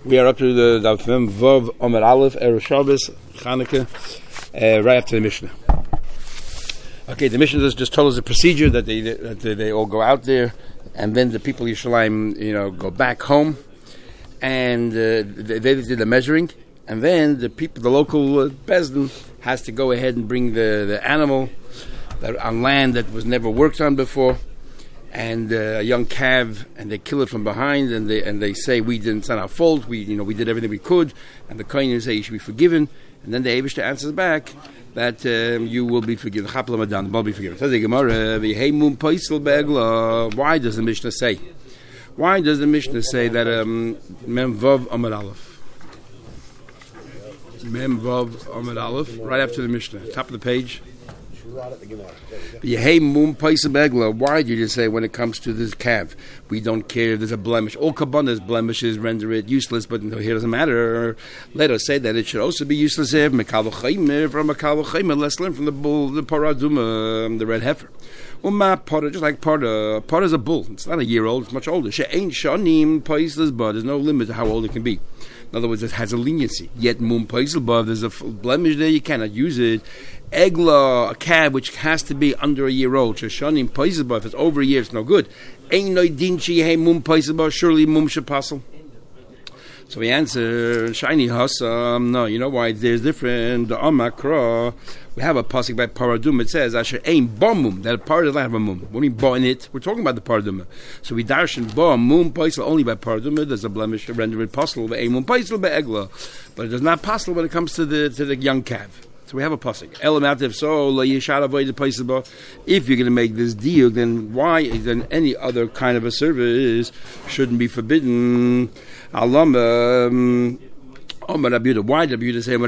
We are up to the Daf Mem Vav Omer Aleph Erev Shabbos Chanukah, right after the Mishnah. Okay, the Mishnah just told us the procedure that they all go out there, and then the people of Yerushalayim, go back home, and they did the measuring, and then the local Bezdin has to go ahead and bring the animal on land that was never worked on before, and a young calf, and they kill it from behind, and they say it's not our fault. We did everything we could, and the kohen say you should be forgiven, and then the Eibishter answers back that you will be forgiven. Will be forgiven. Says the Gemara, why does the Mishnah say? Why does the Mishnah say that Mem Vav Amar Aleph? Mem Vav Amar Aleph, right after the Mishnah, top of the page. Why did you say when it comes to this calf, we don't care if there's a blemish? All kabbanas blemishes render it useless, but here doesn't matter. Let us say that it should also be useless if Mekal v'chaymer from Mekal v'chaymer. Let's learn from the bull, the paraduma, the red heifer. Just like Parah is a bull. It's not a year old, it's much older. She'ain shanim paislas, but there's no limit to how old it can be. In other words, it has a leniency. Yet mum paisel, but there's a blemish there, you cannot use it. Egla, a calf which has to be under a year old. Sheshanim paisel, but if it's over a year, it's no good. Ein no dinchi hey mum paisel, but surely mum shapasel. So we answer, shiny hasam. No, you know why there's different. The amakra. We have a pasuk by paradum. It says, "Asher ein bomum." That part does not have a mum. What do you mean ba in it? We're talking about the paradum. So we darshan ba mum paisel only by paradum. There's a blemish to render it possible. Ein mum paisel by egla, but it is not possible when it comes to the young calf. So we have a pasuk. Elamat so la yishad avoid the paisel. If you're going to make this deal, then why then any other kind of a service shouldn't be forbidden? Alam. Why did Rabbi say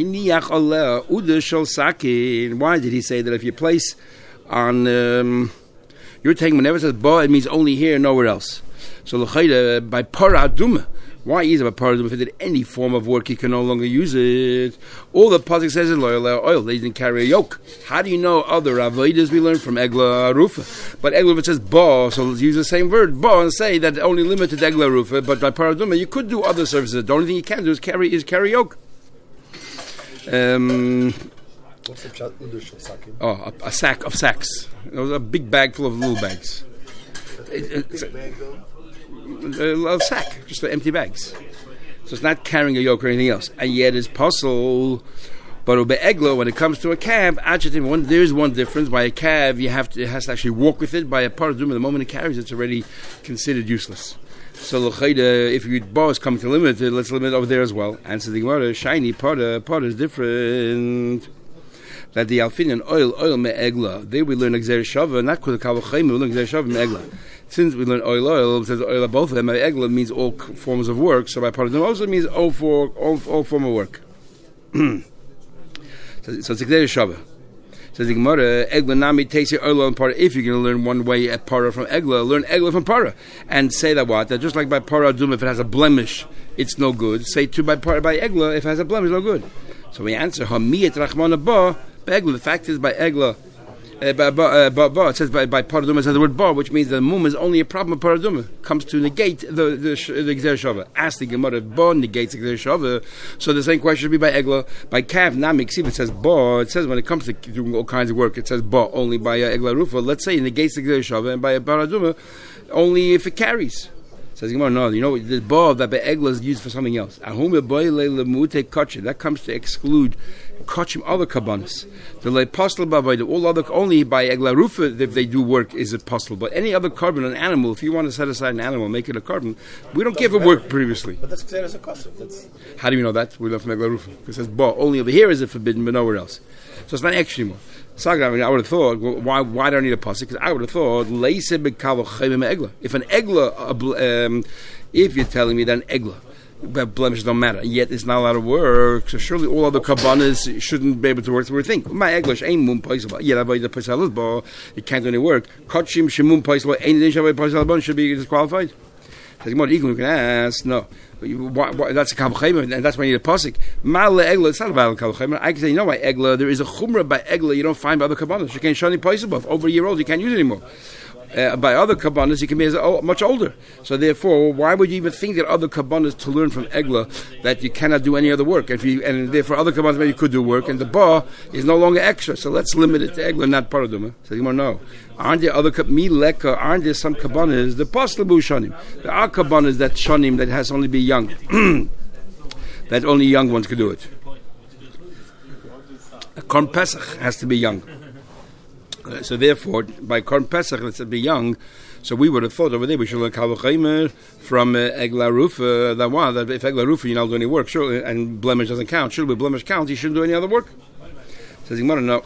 why did he say that if you place on you're taking whenever it says ba, it means only here, nowhere else. So by paraduma, why is it by paraduma? If it did any form of work, you can no longer use it. All the pasuk says is oil. They didn't carry a yoke. How do you know other avodas we learned from Egla Rufa? But Egla Rufa says ba, so let's use the same word ba and say that only limited Egla Rufa. But by paraduma, you could do other services. The only thing you can do is carry yoke. What's the pshat udush sakim? Oh, a sack of sacks. It was a big bag full of little bags. A sack, just empty bags. So it's not carrying a yoke or anything else. And yet it's possible. But eglo, when it comes to a calf, there's one difference. By a calf, it has to actually walk with it. By a paraduma, the moment it carries, it's already considered useless. So if your bar is coming to limit it, let's limit it over there as well. Answer the Gemara, shiny part is different. That the alfin oil me egla. There we learn exer shava, not kol kavachayim. We learn exer shava me egla. Since we learn oil, says oil both of them. Egla means all forms of work. So by paradum also means all form of work. So it's exer shava. Says the Gemara, egla nami teisi oil and para. If you're going to learn one way at para from egla, learn egla from para, and say that just like by paradum, if it has a blemish, it's no good. Say too by egla, if it has a blemish, no good. So we answer hamiyat rachmana ba. Egla. The fact is by egla, it says by paraduma, it says the word ba, which means the mum is only a problem of paraduma. Comes to negate the gzer shava. Ask the Gemara if ba negates the gzer shava. So the same question should be by egla. By kav namik, see if it says ba. It says when it comes to doing all kinds of work, it says ba only by egla rufa. Let's say it negates the gzer shava, and by paraduma only if it carries. Says Gemara, no, the ba that by egla is used for something else. That comes to exclude kachim other kabbanis. The le'postel b'avodah, all other only by egla rufa if they do work is it possible. But any other carbon, an animal, if you want to set aside an animal, make it a carbon, we don't give it work previously. But that's considered as a custom. How do you know that? We learn from egla rufa because it says ba only over here is it forbidden, but nowhere else. So it's not extra anymore. I would have thought, why do I need a pasuk? Because I would have thought, if an egla, if you're telling me that an egla, but blemishes don't matter, yet it's not allowed to work, so surely all other kabbanas shouldn't be able to work. So we think, my egla ain't mum paisel, yet avoid the paisel, it can't do any work. Kachim shemum paisel, ain't the shavay paisel should be disqualified. You can ask, no. Why, that's a kavachayim, and that's why you need a pasuk. Mal egla, it's not about kavachayim. I can say, why egla? There is a chumrah by egla you don't find by other kabbanas. You can't shani paisel, over a year old you can't use it anymore. By other kabbanas, he can be much older. So therefore, why would you even think that other kabbanas to learn from Egla that you cannot do any other work? And therefore, other kabbanas maybe you could do work, and the bar is no longer extra. So let's limit it to Egla, not paraduma. So you want to know. Aren't there other aren't there some kabbanas the paslabu shanim? There are kabbanas that shanim that has only be young, that only young ones could do it. A Korban Pesach has to be young. So therefore, by Korban Pesach, let's be young. So we would have thought over there we should learn Kal V'Chomer from Egla Rufa. That if Egla Rufa you don't do any work, sure, and blemish doesn't count. Should blemish count? You shouldn't do any other work. Says Gemara, no.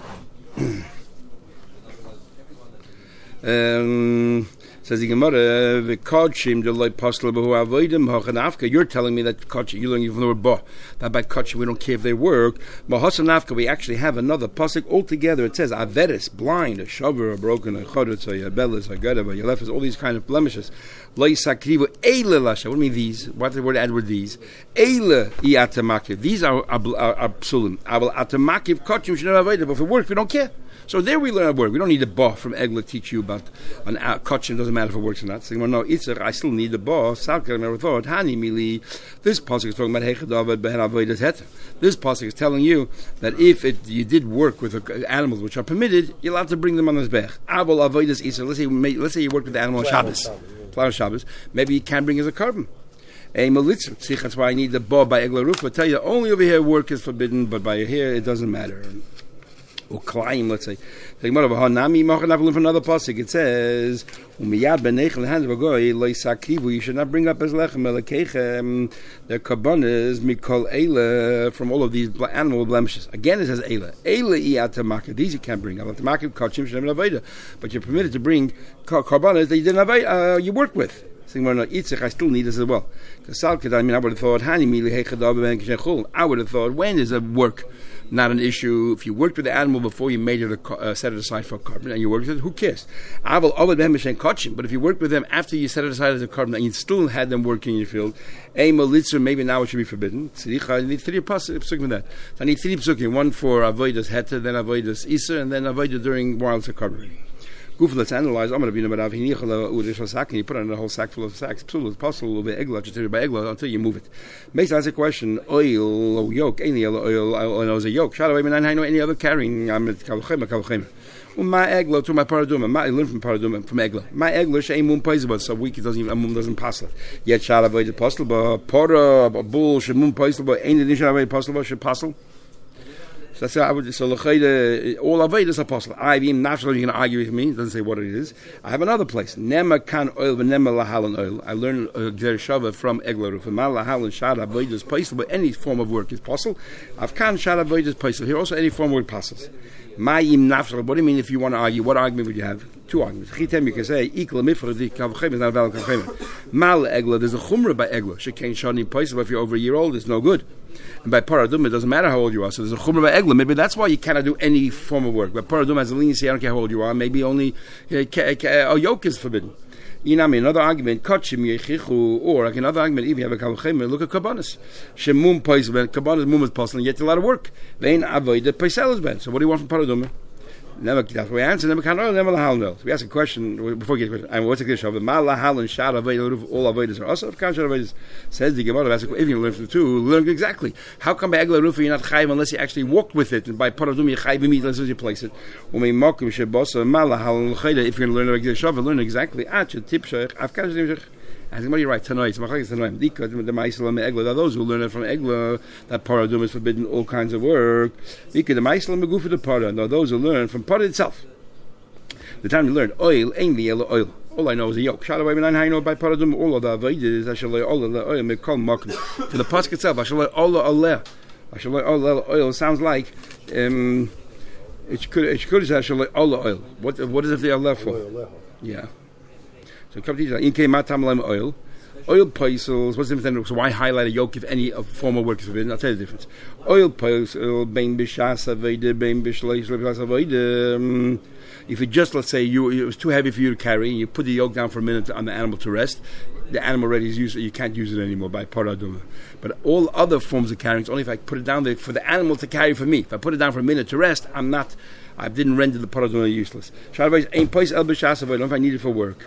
Says the Gemara, "V'kodshim delay pasla b'hu avodim hachanafka." You're telling me that kodshim, you're learning from the word ba. That by kodshim we don't care if they work. But hasanafka we actually have another pasuk altogether. It says averis, blind, a shaver, a broken, a chodetz, a yabelis, a gadav, a yalefes, all these kind of blemishes. Lo yisakrivu eile lasha. What do you mean these? What the word add with these? Eile iatamakiv. These are psulim. Aval atamakiv kodshim should not avoid. But for work we don't care. So there we learn a word. We don't need the ba from Egla to teach you about an kotchin. Doesn't matter if it works or not. So no, Itzar, I still need the ba. Salka never thought. Hani mili. This pasuk is talking about hechadav behen avodas heter. This pasuk is telling you that if you did work with animals which are permitted, you're allowed to bring them on the zbech. Avol avodas Itzar. Let's say you work with the animal on Shabbos. Shabbos. Maybe you can bring as a carbon. A malitzah. That's why I need the ba by Egla Rufa. I tell you, only over here work is forbidden, but by here it doesn't matter. Or climb, let's say. From another pasuk, it says, "You should not bring up as lechem their kabbanas mikol eila from all of these animal blemishes." Again, it says eila iyatamaka. These you can't bring. But you're permitted to bring kabbanas that you didn't have. You work with. I still need this as well. I would have thought, I would have thought, when is a work not an issue? If you worked with the animal before you made it set it aside for a carbon, and you worked with it, who cares? But if you worked with them after you set it aside as a carbon, and you still had them working in your field, maybe now it should be forbidden. I need 3 psukim with that. I need 3 psukim, one for avodas heter, then avodas isa, and then avodah during while it's a carbon. Goof, let's analyze. I'm going to be number of you put on a whole sack full of sacks. Absolutely possible by egla until you move it. Makes ask a question. Oil or yoke? Any other oil knows a yoke. Shall I know any other carrying? I'm at kalchem. My egla to my paraduma. I learn from paraduma from egla. My egla sheimun paisaba. So week it doesn't even doesn't pass it. Yet shall I avoid the postal? But para a bull sheimun paisaba. Ain't it shall I avoid postal? Should postal? So that's how I would. So all avodas is apostle. I'm not sure you're going to argue with me. It doesn't say what it is. I have another place. Nema kan oil v'nema lahalan oil. I learned Gershava from Egla. From lahalan shad avodas paisel. But any form of work is possible. I've kan shad avodas paisel. Here also any form of work passes. Ma'im nafshal. What do you mean if you want to argue? What argument would you have? 2 arguments. Chitem you can say equal mifra the kavchem is not a valid kavchem. Mal Egla. There's a chumra by Egla. Shekain shani paisel. If you're over a year old, it's no good. And by paradum, it doesn't matter how old you are. So there's a chumra by Egla. Maybe that's why you cannot do any form of work. But paradum has a leniency. I don't care how old you are. Maybe only a yoke is forbidden. Another argument, or another argument, if you have a kalchem, look at kabbanas. Shemum paisel, kabbanas mum is possible, and yet a lot of work. Vein avoid the paisel is bad. So what do you want from paradum? Never. That's what we answer. Never can. Never lahal no. So we ask a question before we get to the question. And what's the question of the mal lahal and shad avoid? All avoiders are also of kan shad avoiders. Says the Gemara. If you learn from the 2, learn exactly. How come by egla rufa you're not chayiv unless you actually walked with it, and by paradum you chayiv immediately unless you place it. When we mock shebosa mal lahal and chayda. If you're going to learn regular shav, learn exactly. Tip shaykh. Afkan shad. I think, what are you right? Tonight, those who learn it from Egla, that paradum is forbidden all kinds of work. Now, those who learn from Parad itself. The time you learn oil, ain't the yellow oil. All I know is a yoke. By paradum, all of the avoiders, I shall lay all of the oil, may call mock. For the pasuk itself, I shall lay all the oil. Sounds like it could say I shall lay all the oil. What is it the Allah for? Yeah. So come to oil. Oil paisels, what's the difference? So why highlight a yoke if any form of work is forbidden? I'll tell you the difference. Oil paisel, bein b'shas aveda, bein b'shleish aveda. If it just, let's say, it was too heavy for you to carry, and you put the yoke down for a minute on the animal to rest, the animal already is used, you can't use it anymore by paraduma. But all other forms of carrying, it's only if I put it down there for the animal to carry for me. If I put it down for a minute to rest, I'm not I didn't render the paraduma useless. Shalvais ein place el b'shasav. I don't know if I need it for work.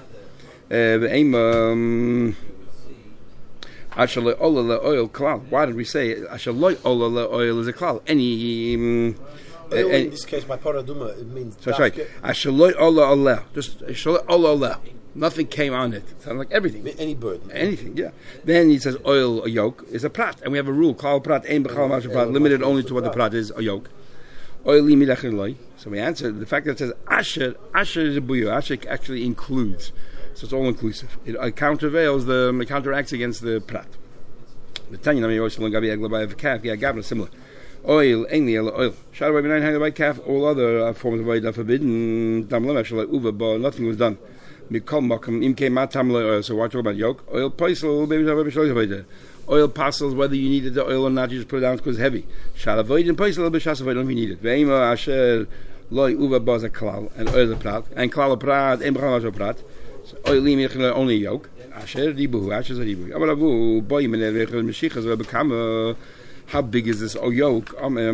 Ashaloi ola oil klal. Why did we say ashaloi ola oil is a klal? In this case, by paraduma, it means. So sorry. Ashaloi ola. Just ashaloi ola. Nothing came on it. It sounds like everything. Any bird. Anything, yeah. Then he says oil, a yoke, is a prat. And we have a rule, klal prat, ein b'chal masha prat, limited only to what the prat is, a yoke. Oil li milach eloi. So we answer, the fact that it says asher is a buyo. Asher actually includes. So it's all inclusive. It countervails, it counteracts against the prat. The Tanya, I mean, oil gabi egla by a calf, yeah, gabna, similar. Oil, ainly oil. Shadow by benign hand by calf, all other forms of oil are forbidden. Damlam, actually, uva, but nothing was done. So watch about yoke. Oil paisel, oil parcels, whether you needed the oil or not, you just put it down because it's heavy. Shalavoid and paisel, b'shasavoid, don't even need it. Ve'ema asher loy uva baza klal, and oil prat, and klal prat, and b'chal prat. Oil limich only yoke. Asher ribu, asher ribu. Amalavu boy menel meshichas will become. How big is this yoke?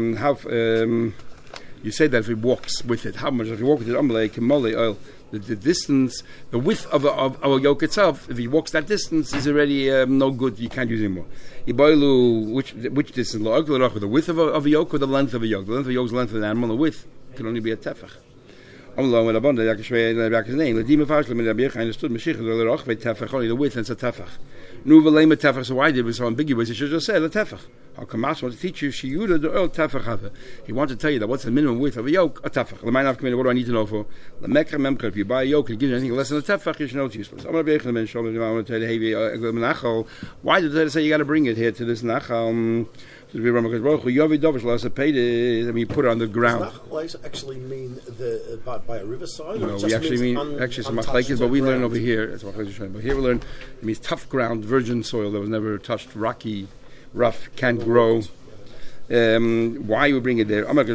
You say that if he walks with it, how much if he walks with it? Like oil. The distance, the width of a yoke itself, if he walks that distance, is already no good. You can't use it anymore. Which distance? The width of a yoke or the length of a yoke? The length of a yoke is the length of an animal. The width can only be a tefach. Only the width and it's a tefach. So why did it was so ambiguous? He should just say a tefach. How come Master wants to teach you shiyuda the oil tefach? He wants to tell you that what's the minimum width of a yoke? A tefach. What do I need to know for? If you buy a yoke and give you anything less than a tefach, you should know it's useless. I want to tell you, why did they say you got to bring it here to this nachal? I mean, you put it on the ground. Does actually mean by a riverside? No, we actually mean some machlekes, but we learn over here. But here we learn it means tough ground, virgin soil that was never touched, rocky, rough, can't grow. Why you bring it there? Let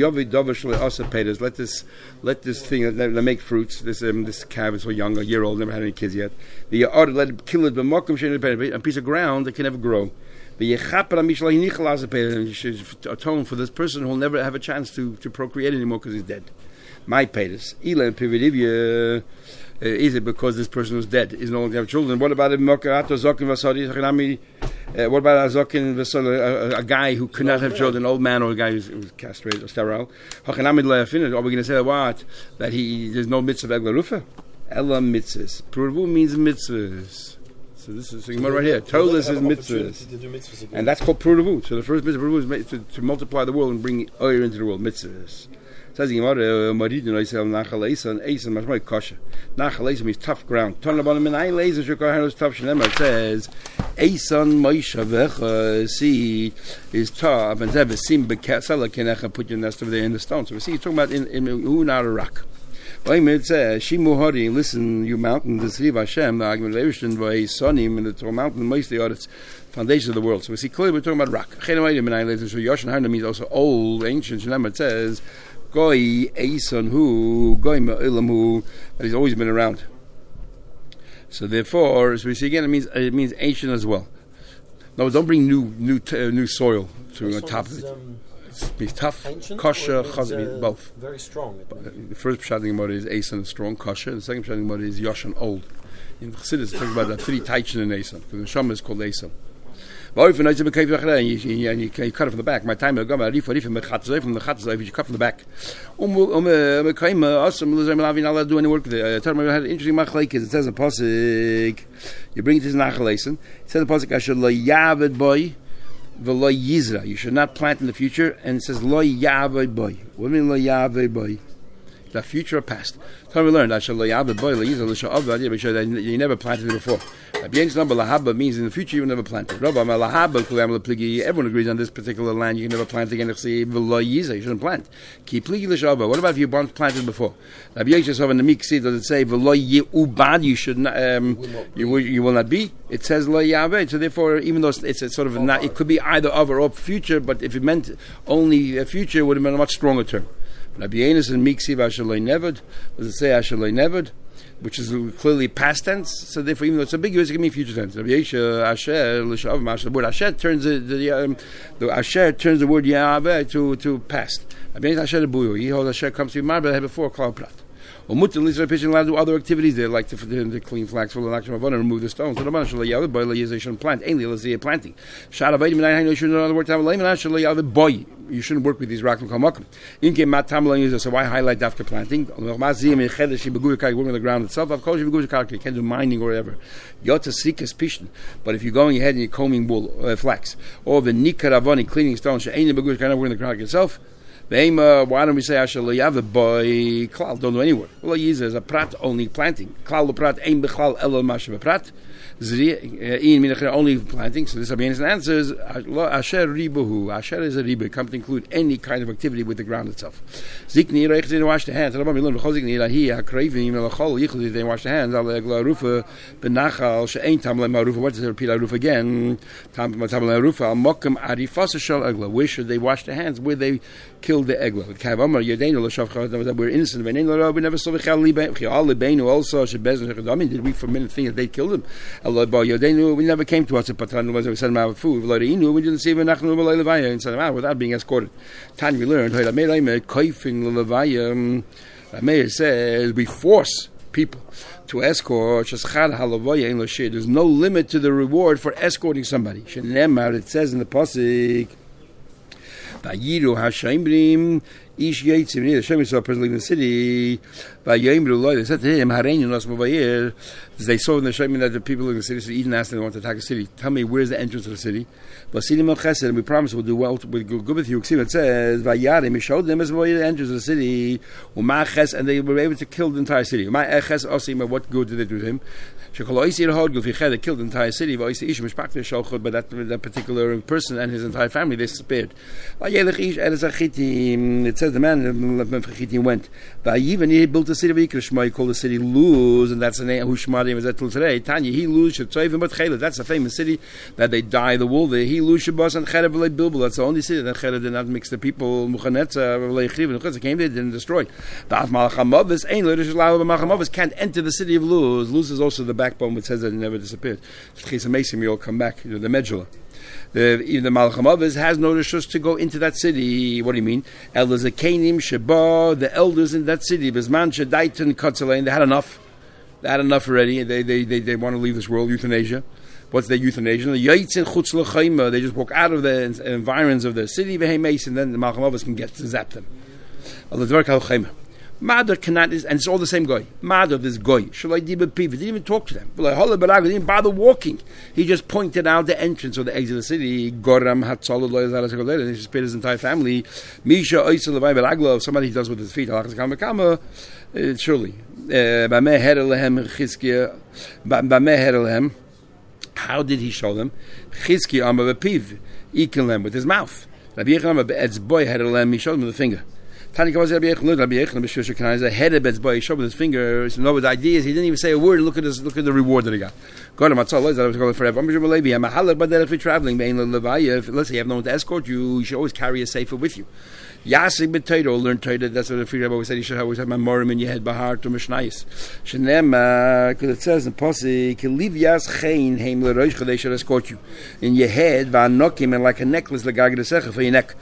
this thing that make fruits. This calf is so young, a year old, never had any kids yet. Let it kill it, a piece of ground that can never grow. You should atone for this person who will never have a chance to procreate anymore because he's dead. My paytas. Is it because this person was dead? Is no longer have children? What about what about a guy who could not have children, an old man or a guy who's castrated or sterile? Are we going to say what? That there's no mitzvah of Egla Rufa? Ella mitzvahs. Purvu means mitzvahs. So this is right here. Tolas is mitzvahs. And that's called Purvu. So the first mitzvah is to multiply the world and bring oil into the world. Mitzvahs. Says the Gemara, Maridin, I say, Nachal Eisa, and Eisa, Mashmai Kasha. Nachal Eisa means tough ground. Turn about him, and I laser, Shukar, tough Shanema. It says, Eisan, Maisha, Vecha, seed is tough, and Zev, Sim, Bekasala, Kenecha, put your nest over there in the stone. So we see, he's talking about in who not a rock. It says, Shimu Hari, listen, you mountain, the city of Hashem, the argument of Eivishtin, by Sonim, and the mountain, mostly are its foundations of the world. So we see clearly we're talking about rock. Chenemaidim, and I laser, so Yoshan Harna means also old, ancient Shanema. It says, Goy Eison who Goy Ma'ilam who that he's always been around. So therefore, as we see again, it means ancient as well. No, don't bring new soil to on top of it. It means tough, kosher, chaz means both. Very strong. The first pshat mode is Eison strong, kosher. The second pshat mode is Yoshan old. In Chassidus, it talks about the three taichen in Eison. The Neshama is called Eison. And you cut it from the back. My time from the chatzav, you cut from the back. Not do any work with it. I had an interesting machlekes. It says in pasuk, you bring it to Nachaleisen. It says in pasuk, Asher lo yavid boy, v'lo yizra. You should not plant in the future. And it says lo yavid boy. What do you mean lo yavid boy? The future or past. So we learned that you never planted it before. Lahaba means in the future you will never plant it. Everyone agrees on this particular land you can never plant again. You shouldn't plant. What about if you planted before? In the Miksi does it say you should not you will not be? It says lo yaved. So therefore, even though it's a sort of not, it could be either of or future, but if it meant only a future, it would have been a much stronger term. Rabbi Yenis and Miksiv Ashaloi Neved. Does it say Ashaloi Neved? which is clearly past tense. So therefore, even though it's ambiguous, it can mean future tense. The word asher turns the asher turns the word Yahweh to past. He holds asher comes to be marble before klal prat. Or mutter is allowed to do other activities there, like to clean flax for the action of remove the stones. So the man shouldn't plant. Ainly let's say planting. Boy, you shouldn't work with these rock and kamakim. So why highlight after planting? Working on the ground itself. Of course, you can do mining or whatever. But if you're going ahead and you're combing wool, flax, or the nikaravani cleaning stones, working in the ground itself. Why don't we say Asher Le'Yave by Klal? Don't do any work. Well, he is a prat only planting. Klal the prat aim bechlal elo mashe beprat. Only planting. So this Rabbeinu answers Asher ribuhu. Asher is a ribu. Come to include any kind of activity with the ground itself. Zikni reicht to wash the hands. Rabbi Milan v'chozikni lahi hakreivim elachol yichli. They wash the hands. Al egla rufa benachal she'ein tam le'marufa. What does it repeat? Rufa again. Tam le'rufa al mokem arifasa shal egla. Where should they wash their hands? Where they killed the egla. We're innocent. We never saw the also. Did we for a minute think that they killed him? We never came to us at Patan. We sent them out with food. We didn't see and sent them out without being escorted. Tan we learned. Rameir says we force people to escort. There's no limit to the reward for escorting somebody. It says in the pasuk. Vayiru Hashaimrim Ish Yitzim. The Shem saw a person leaving the city. Vayimru Loi. They said to him, Hareinu Nos Mavayir. They saw in the Shem that the people in the city, so Eden asked them they want to attack the city. Tell me, where's the entrance to the city? Vasidim El Chesed, and we promise we'll do well, we'll go good with you. It says, Vayarim, he showed them as the entrance to the city. Umaches, and they were able to kill the entire city. Umaches Osim, what good did they do to him? They killed the entire city, but that particular person and his entire family, they spared. It says the man went. He built a city of Ikrishma, he called the city Luz, and that's the name Hushmadim is till today. Tanya, he Luz, that's a famous city that they dye the wool there. He Luz Shabbos and Cherev Bilbil, that's the only city that Cherev did not mix the people. Muchanetza came there, didn't destroy. The Malachamavis ain't Malachamavis can't enter the city of Luz. Luz is also the backbone which says that it never disappeared. Chisa Mason, we all come back, the medulla. The Malachamavis has no rishus to go into that city. What do you mean? Elders Akanim Sheba, the elders in that city, Bisman Shadaitan Katzalain, they had enough. They had enough already. They want to leave this world, euthanasia. What's their euthanasia? The Yaitzin Chutz L'chaima, they just walk out of the environs of the city, and then the Malachamavis can get to zap them. Madar cannot, and it's all the same guy. Madar, this guy. Shalai Diba Piv, didn't even talk to them. He didn't bother walking. He just pointed out the entrance or the exit of the city. Goram Hatzal, and he spared his entire family. Misha Oisel Levai Belaglo, somebody he does with his feet. Surely. How did he show them? Chizki Amma Piv, Ekin them with his mouth. Rabbi Yechon Be'etz boy had he showed them with the finger. Tani goes Rabbi Yechon, Rabbi Yechon, B'shusha Kanai, head of Be'etz boy, he showed with his finger. So no, the idea is he didn't even say a word. Look at the reward that he got. God, I'm going forever. I'm if you're traveling, let's say you have no one to escort you, you should always carry a sefer with you. Yasig b'Torah, learn Torah. That's what the Free Rabbi always said. You should always have Mamorim in your head, Bahar to Mishnayis. Shenem, because it says in Posse, "Kiliv yas chein heim leroishcha." They should escort you in your head, va'anokim, and like a necklace legag desecha for your neck.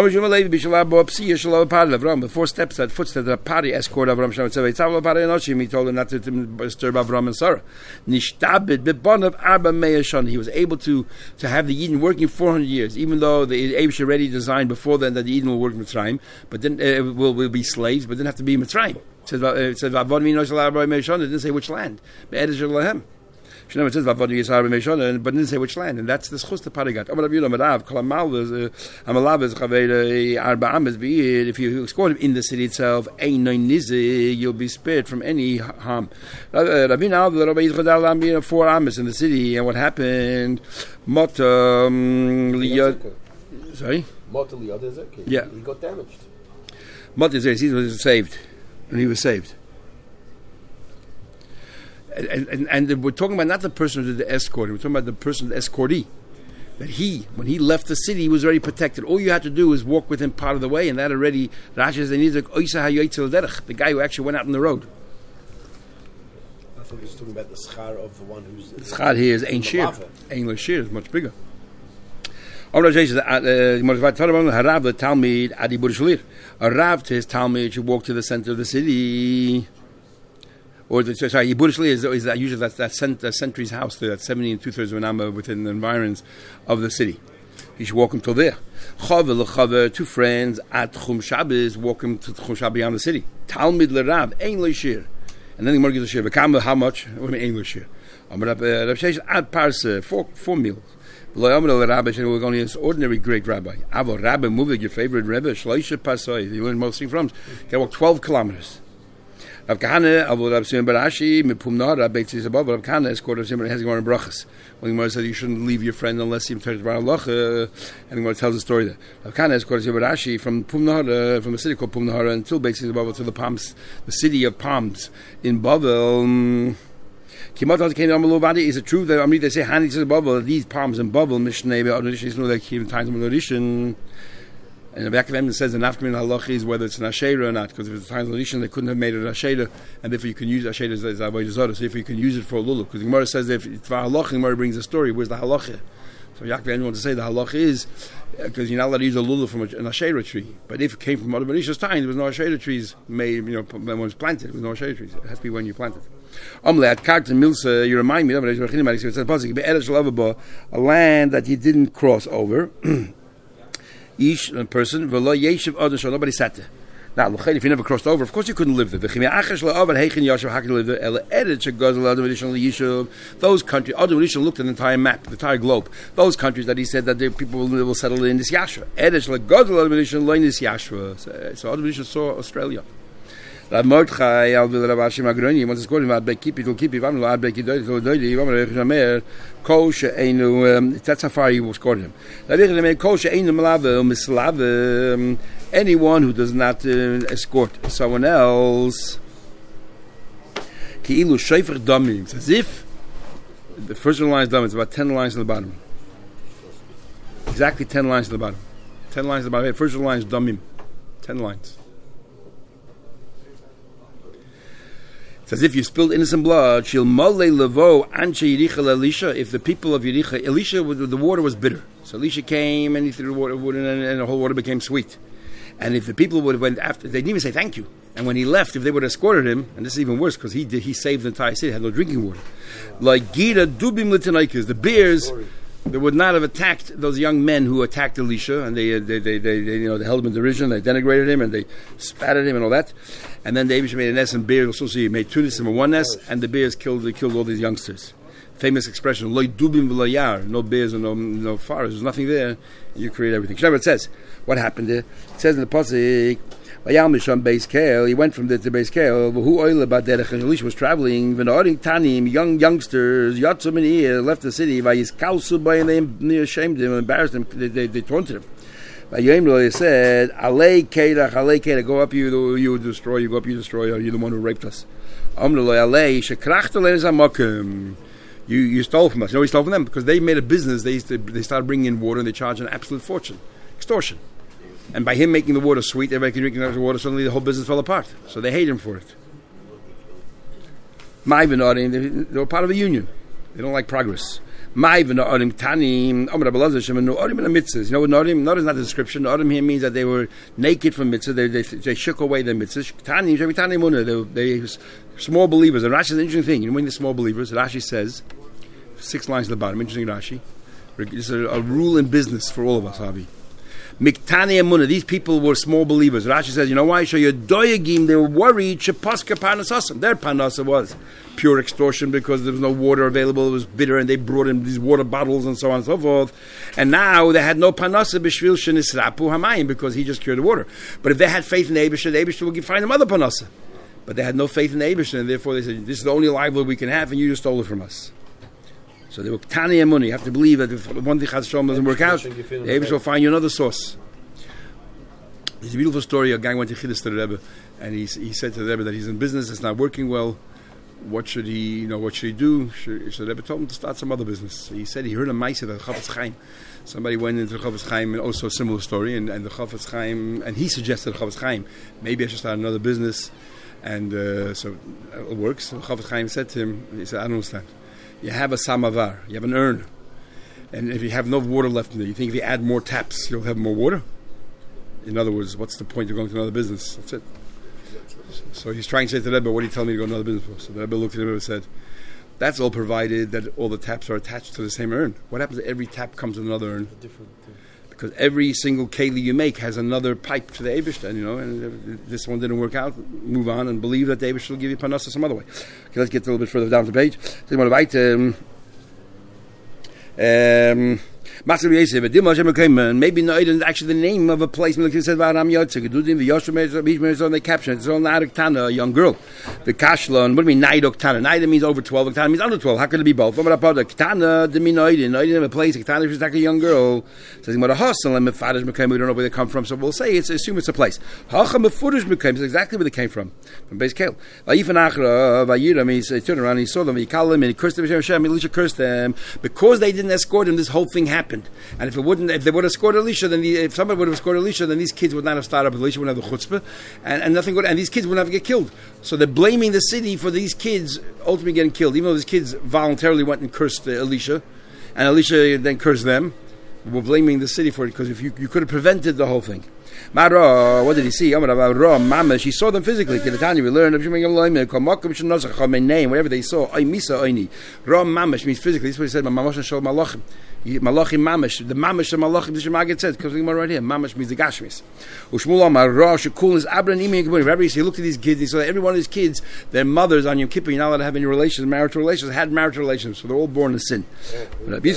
The 4 steps, that footstep, that party escort Avram Shem Tzavei Tzav Party Enoshim. He told them not to disturb Avram and Sarah. Nishtabed b'bonav arba me'ah shana. He was able to have the Eden working 400 years, even though the Eibush already designed before then that the Eden will work Mitzrayim, but then will be slaves, but didn't have to be Mitzrayim. It says it didn't say which land. It says but didn't say which land, and that's the schus the parigat. If you escort him in the city itself, you'll be spared from any harm. There were 4 amas in the city, and what happened? Sorry? Yeah. He got damaged. He was saved. And he was saved. And we're talking about not the person who did the escort, we're talking about the person, the escortee. That when he left the city, he was already protected. All you had to do was walk with him part of the way, and that already, Rashi says, the guy who actually went out on the road. thought he was talking about the schar of the one who's... The schar here is Ein Shir. Ein Shir is much bigger. Harav the Talmud Adi Burshlir. A Rav to his Talmud should walk to the center of the city. Or Yibur Shli is that usually that sentry's house, that 70 and 2/3 of an amma within the environs of the city. You should walk him till there. Chaver, two friends at Chum Shabbos walk him to Chum Shabbos beyond the city. Talmid l'Rav, ein l'shir. And then the Gemara gives a shir. V'kam, how much? What do you mean ein l'shir? Rav Sheish ad parse, four meals. We're going to this ordinary great rabbi. Avo Rabbi Muvig, your favorite Rebbe, Shloisha Pasoi. You learn most things from him. They walk 12 kilometers. Rav Kahane, Avo Rav Simon Barashi, Mipumnar, Rav Beit Zizabov, Rav Kahane, escort Rav Simon, has Gemara in Brachas. When the Gemara said you shouldn't leave your friend unless you turn to Allah, and the Gemara tells the story there. Rav Kahane, escort Rav Simon Barashi from Pumnar, from a city called Pumnar until Beit Zizabov, to the palms, the city of palms in Bavel. Is it true that they say Hani says Bavel, these palms in Bavel, Mishneh, Adonishis, know that even times of Adonishis. And the back of them says the nafkamin halacha is whether it's an asherah or not, because if it's a times of Adonishis, they couldn't have made it an asherah, and therefore you can use asherah as avodah zarah. So if you can use it for a lulav, because the Gemara says if it's for halacha, the Gemara brings a story. Where's the halacha? So Yaakov wants to say the halacha is because you're not allowed to use a lulav from an asherah tree. But if it came from Adonishis' time, there was no asherah trees made. When it was planted, there was no asherah trees. It has to be when you plant it. At Kartan Milsa, you remind me of it says a land that he didn't cross over. Each person, nobody sat there. Now, if you never crossed over, of course you couldn't live there. Those countries, looked at the entire map, the entire globe. Those countries that he said that people will settle in this Yashua. So Adon saw Australia. Rav Mordechai Rav Ashi Magroni wants to score him. That's how far he will score him. Anyone who does not escort someone else, it's as if the first line is dumb. It's about 10 lines on the bottom. Exactly 10 lines on the bottom. 10 lines on the bottom. First line is dumim. 10 lines. It's as if you spilled innocent blood. If the people of Yericha, Elisha, the water was bitter. So Elisha came and he threw the water, and the whole water became sweet. And if the people would have went after, they didn't even say thank you. And when he left, if they would have escorted him, and this is even worse because he saved the entire city, had no drinking water. Like Gira Dubim Litanaikas, the bears, they would not have attacked those young men who attacked Elisha, and they held him in derision, they denigrated him, and they spat at him and all that. And then David made a nest, and bears also see made two nests and one nest, and the bears killed all these youngsters. Famous expression, Loi Dubim V'Layar, no bears and no forest, there's nothing there, and you create everything. So it says, what happened there? It says in the Pasuk, he went from there to Beis Kel. And Elisha was traveling. Young youngsters, left the city. And they ashamed him, embarrassed him. They taunted him. They said, go up, you destroy. You go up, you destroy. You're the one who raped us. You stole from us. You know, we stole from them because they made a business. They started bringing in water and they charged an absolute fortune, extortion. And by him making the water sweet, everybody can drink the water, suddenly the whole business fell apart. So they hate him for it. They were part of a union. They don't like progress. You know what Norim? Norim is not the description. Norim here means that they were naked from mitzvah. They shook away their mitzvah. They small believers. And Rashi is an interesting thing. You know when the small believers, Rashi says, 6 lines at the bottom, interesting Rashi. It's a rule in business for all of us, Avi. Miktani Emunah, these people were small believers. Rashi says, you know why? They were worried. Shepaska Parnasasam. Their Parnasa was pure extortion because there was no water available. It was bitter, and they brought in these water bottles and so on and so forth. And now they had no Parnasa b'shvil shenisrapu hamayim because he just cured the water. But if they had faith in the Eibusher would find them other Parnasa. But they had no faith in the Eibusher, and therefore they said, this is the only livelihood we can have, and you just stole it from us. So they were Tani Emunah. You have to believe that if one Chas Shalom doesn't work out, the Eibusher will find you another source. There's a beautiful story. A guy went to Chiddush to the Rebbe, and he said to the Rebbe that he's in business, it's not working well. What should he do? So the Rebbe told him to start some other business. So he said he heard a Maisa that Chafetz Chaim. Somebody went into the Chafetz Chaim, and also a similar story, and the Chafetz Chaim, and he suggested to Chafetz Chaim, maybe I should start another business. And so it works. So Chafetz Chaim said to him, he said, I don't understand. You have a samavar, you have an urn. And if you have no water left in there, you think if you add more taps, you'll have more water? In other words, what's the point of going to another business? That's it. So he's trying to say to the Rebbe, what are you telling me to go to another business for? So the Rebbe looked at him and said, that's all provided that all the taps are attached to the same urn. What happens if every tap comes in another urn? Because every single keli you make has another pipe to the Eibishter, and this one didn't work out, move on and believe that the Eibishter will give you panasa some other way. Okay, let's get a little bit further down the page. Maybe Noiden is actually the name of a place. It says Varam Yotzek. They caption it. It's all Naidok Tana, a young girl. The Kashlon. What do you mean Naidok Tana? Naida means over 12. Tana means under 12. How could it be both? Tana, the Noiden. Noiden of a place. Tana is like a young girl. Says what a hostel and Mefadish Mekem. We don't know where they come from, so we'll say assume it's a place. Hacham Mefurish Mekem is exactly where they came from Beis Kel. Vayifan Achra Vayiram. He turned around. He saw them. He called them and he cursed them. Elisha cursed them because they didn't escort him. This whole thing happened. And if they would have scored Elisha, then if somebody would have scored Elisha, then these kids would not have started up. Elisha wouldn't have the chutzpah, and nothing would, and these kids wouldn't have get killed. So they're blaming the city for these kids ultimately getting killed, even though these kids voluntarily went and cursed Elisha, and Elisha then cursed them. We're blaming the city for it because if you could have prevented the whole thing. Mara, what did he see? Mama, she saw them physically. We learned whatever they saw. Ra mamash means physically. This is what he said. Mamash shel malachim. Malachim mamash. The mamash of malachim. This is what Maggid said. Because we right here. Mamash means the gashmis. Ushmul Amar Ra shekul is Abran Imi Yekabuni. Rabbi, he looked at these kids. He saw that every one of these kids, their mothers on Yom Kippur, you're not allowed to have any relations, marital relations. Had marital relations, so they're all born in sin. They looked,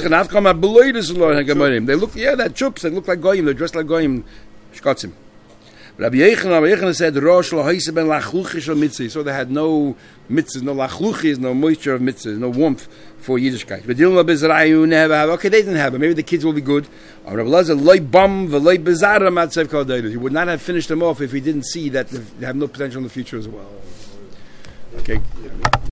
that chups. They look like goyim. They're dressed like goyim. Shkotzim. Rabbi Yechon said, Rosh lo haise ben lachluchish or mitzvah. So they had no mitzvahs, no lachluchis, no moisture of mitzvahs, no warmth for Yiddishkeit. But Dilma Bezrayu never have. Okay, they didn't have it. Maybe the kids will be good. Rabbi Lazar loy bam v'loy bezara matzev kol deidos. He would not have finished them off if he didn't see that they have no potential in the future as well. Okay.